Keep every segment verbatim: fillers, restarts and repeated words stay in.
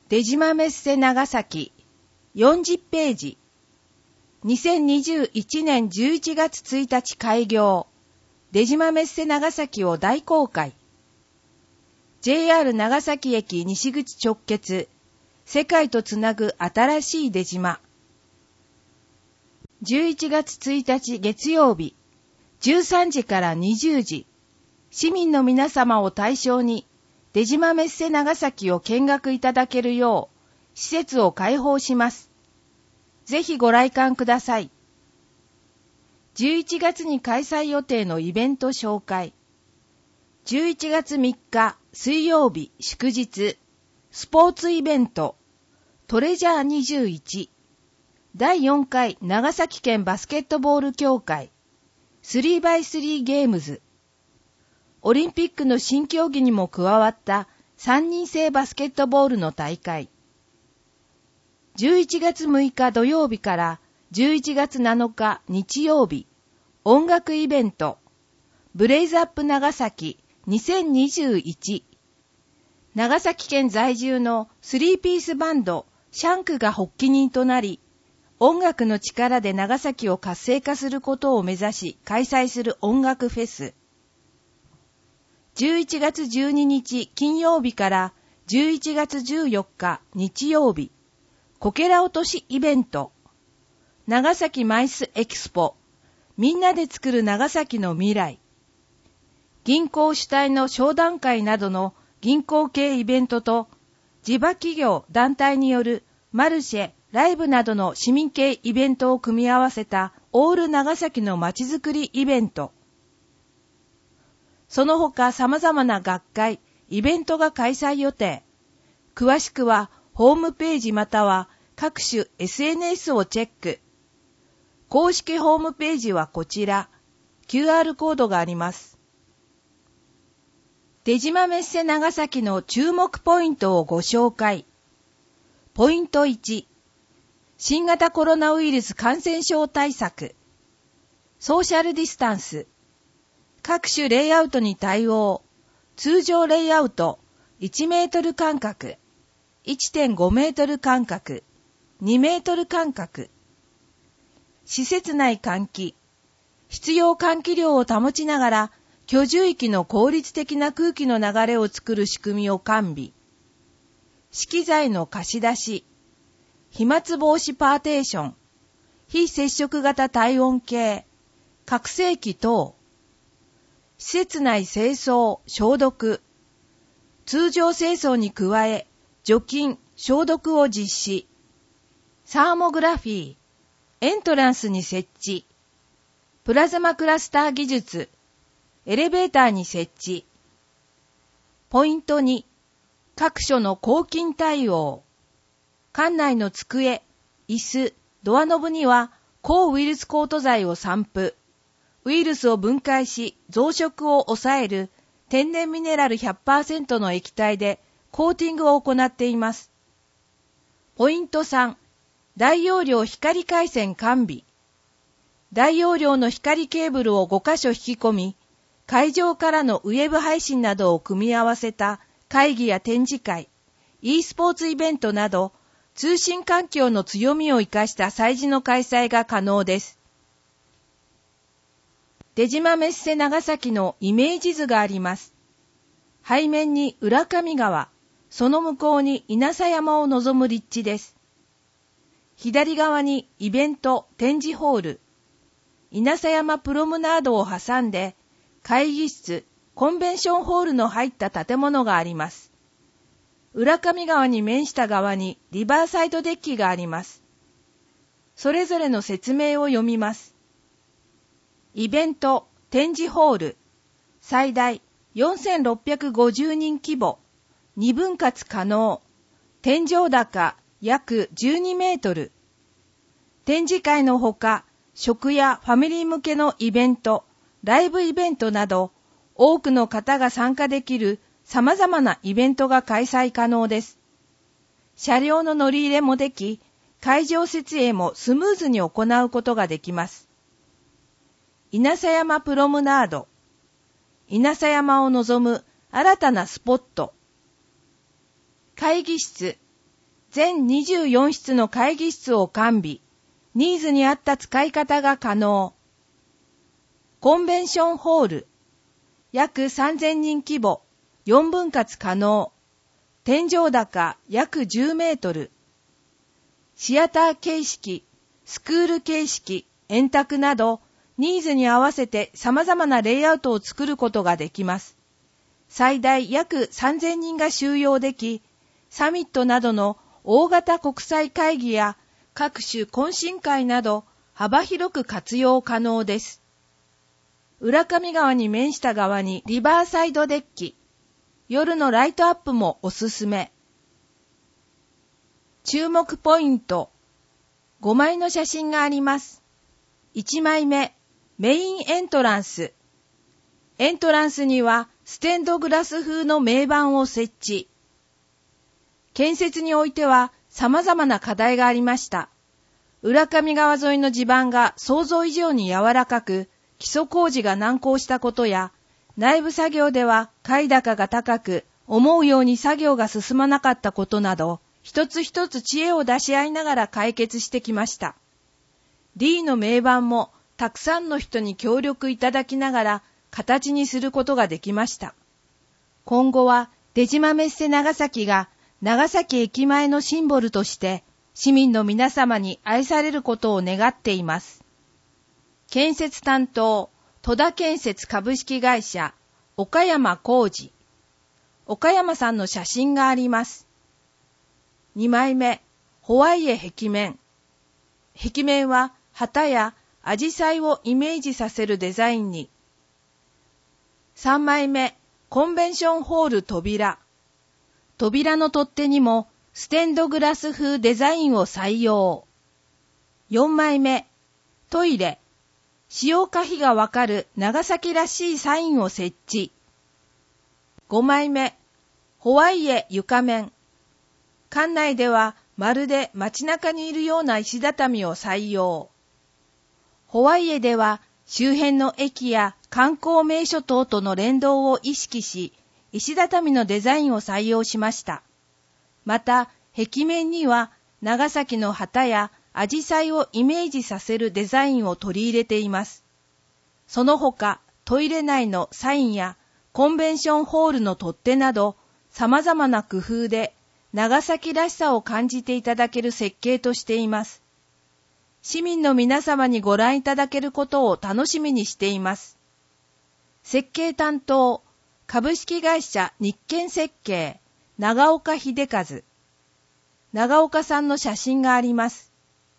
出島メッセ長崎よんじゅっページ。にせんにじゅういちねんじゅういちがつついたち開業。出島メッセ長崎を大公開。ジェイアール 長崎駅西口直結。世界とつなぐ新しい出島。じゅういちがつついたち月曜日。じゅうさんじからにじゅうじ。市民の皆様を対象に、出島メッセ長崎を見学いただけるよう、施設を開放します。ぜひご来館ください。じゅういちがつに開催予定のイベント紹介。じゅういちがつみっか水曜日祝日、スポーツイベント、トレジャーにじゅういち、だいよんかい長崎県バスケットボール協会、スリーバイスリー ゲームズ、オリンピックの新競技にも加わったさんにん制バスケットボールの大会。じゅういちがつむいか土曜日からじゅういちがつなのか日曜日、音楽イベント、ブレイズアップ長崎にせんにじゅういち。長崎県在住のスリーピースバンド、シャンクが発起人となり、音楽の力で長崎を活性化することを目指し開催する音楽フェス。じゅういちがつじゅうににち金曜日からじゅういちがつじゅうよっか日曜日、こけら落としイベント、長崎マイスエキスポ、みんなで作る長崎の未来、銀行主体の商談会などの銀行系イベントと、地場企業団体によるマルシェ、ライブなどの市民系イベントを組み合わせたオール長崎のまちづくりイベント、その他様々な学会、イベントが開催予定。詳しくはホームページまたは各種 エスエヌエス をチェック。公式ホームページはこちら。キューアール コードがあります。出島メッセ長崎の注目ポイントをご紹介。ポイントいち。新型コロナウイルス感染症対策。ソーシャルディスタンス。各種レイアウトに対応。通常レイアウトいちメートル間隔、いってんごメートル間隔、にメートル間隔。施設内換気。必要換気量を保ちながら居住域の効率的な空気の流れを作る仕組みを完備。資機材の貸し出し。飛沫防止パーテーション。非接触型体温計。拡声器等。施設内清掃、消毒。通常清掃に加え、除菌、消毒を実施。サーモグラフィー。エントランスに設置。プラズマクラスター技術。エレベーターに設置。ポイントに、各所の抗菌対応。館内の机、椅子、ドアノブには抗ウイルスコート剤を散布。ウイルスを分解し増殖を抑える天然ミネラル ひゃくパーセント の液体でコーティングを行っています。ポイントさん、大容量光回線完備。大容量の光ケーブルをごかしょ引き込み、会場からのウェブ配信などを組み合わせた会議や展示会、e スポーツイベントなど、通信環境の強みを生かした催事の開催が可能です。出島メッセ長崎のイメージ図があります。背面に浦上川、その向こうに稲佐山を望む立地です。左側にイベント、展示ホール、稲佐山プロムナードを挟んで、会議室、コンベンションホールの入った建物があります。浦上川に面した側にリバーサイドデッキがあります。それぞれの説明を読みます。イベント、展示ホール、最大よんせんろっぴゃくごじゅうにん規模、に分割可能、天井高約じゅうにメートル。展示会のほか、食やファミリー向けのイベント、ライブイベントなど、多くの方が参加できる様々なイベントが開催可能です。車両の乗り入れもでき、会場設営もスムーズに行うことができます。稲佐山プロムナード。稲佐山を望む新たなスポット。会議室。 全にじゅうよん室の会議室を完備。ニーズに合った使い方が可能。コンベンションホール。約さんぜんにん規模。よん分割可能。天井高約じゅうメートル。シアター形式、スクール形式、円卓など、ニーズに合わせて様々なレイアウトを作ることができます。最大約さんぜんにんが収容でき、サミットなどの大型国際会議や各種懇親会など幅広く活用可能です。浦上川に面した側にリバーサイドデッキ、夜のライトアップもおすすめ。注目ポイント、ごまいの写真があります。いちまいめ、メインエントランス。エントランスにはステンドグラス風の銘板を設置。建設においては様々な課題がありました。浦上川沿いの地盤が想像以上に柔らかく、基礎工事が難航したことや、内部作業では階高が高く、思うように作業が進まなかったことなど、一つ一つ知恵を出し合いながら解決してきました。D の銘板もたくさんの人に協力いただきながら形にすることができました。今後は出島メッセ長崎が長崎駅前のシンボルとして市民の皆様に愛されることを願っています。建設担当、戸田建設株式会社、岡山浩二。岡山さんの写真があります。にまいめ、ホワイエ壁面。壁面は旗やアジサイをイメージさせるデザインに。さんまいめ、コンベンションホール扉。扉の取っ手にもステンドグラス風デザインを採用。よんまいめ、トイレ。使用可否がわかる長崎らしいサインを設置。ごまいめ、ホワイエ床面。館内ではまるで街中にいるような石畳を採用。ホワイエでは周辺の駅や観光名所等との連動を意識し、石畳のデザインを採用しました。また、壁面には長崎の旗やアジサイをイメージさせるデザインを取り入れています。その他、トイレ内のサインやコンベンションホールの取っ手など、様々な工夫で長崎らしさを感じていただける設計としています。市民の皆様にご覧いただけることを楽しみにしています。設計担当、株式会社日建設計、長岡秀和。長岡さんの写真があります。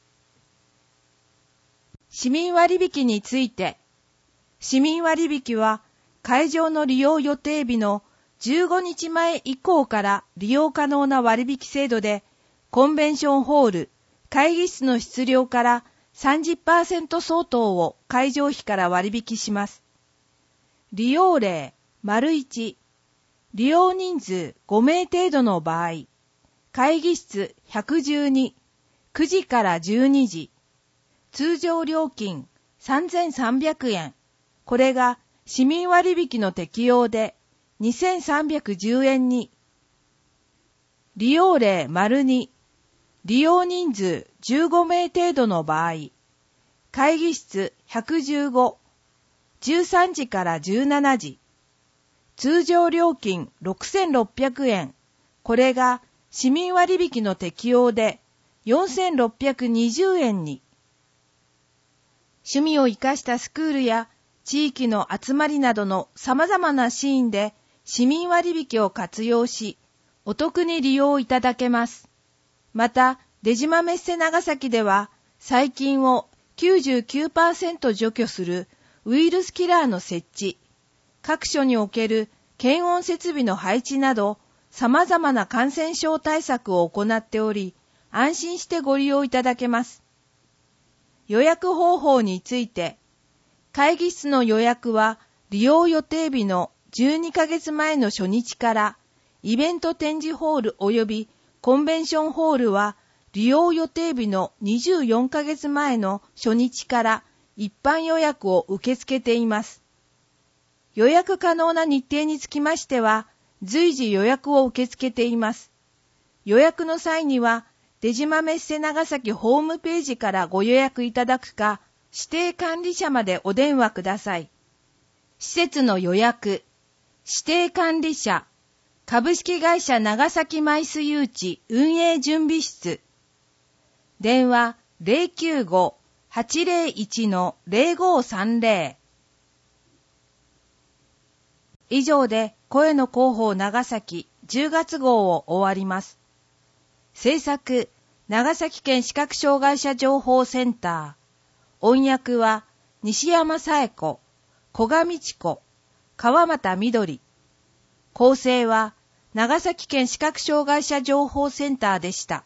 市民割引について、市民割引は会場の利用予定日のじゅうごにちまえ以降から利用可能な割引制度で、コンベンションホール、会議室の室料から さんじゅっパーセント 相当を会場費から割引します。利用例、丸いち、利用人数ごめい程度の場合、会議室ひゃくじゅうに、くじからじゅうにじ、通常料金さんぜんさんびゃくえん、これが市民割引の適用でにせんさんびゃくじゅうえんに。利用例丸に、利用人数じゅうごめい程度の場合、会議室ひゃくじゅうご、じゅうさんじからじゅうしちじ、通常料金ろくせんろっぴゃくえん、これが市民割引の適用でよんせんろっぴゃくにじゅうえんに。趣味を生かしたスクールや地域の集まりなどの様々なシーンで市民割引を活用し、お得に利用いただけます。また、出島メッセ長崎では、細菌を きゅうじゅうきゅうパーセント 除去するウイルスキラーの設置、各所における検温設備の配置など、様々な感染症対策を行っており、安心してご利用いただけます。予約方法について、会議室の予約は利用予定日のじゅうにかげつまえの初日から、イベント展示ホール及びコンベンションホールは利用予定日のにじゅうよんかげつまえの初日から一般予約を受け付けています。予約可能な日程につきましては、随時予約を受け付けています。 予約の際には、出島メッセ長崎ホームページからご予約いただくか、指定管理者までお電話ください。施設の予約、指定管理者、株式会社長崎マイス誘致運営準備室。電話 ゼロきゅうご はちゼロいち ゼロごさんゼロ。以上で声の広報長崎じゅうがつ号を終わります。制作、長崎県視覚障害者情報センター。音訳は、西山紗恵子、古賀美智子、川又みどり。構成は、長崎県視覚障害者情報センターでした。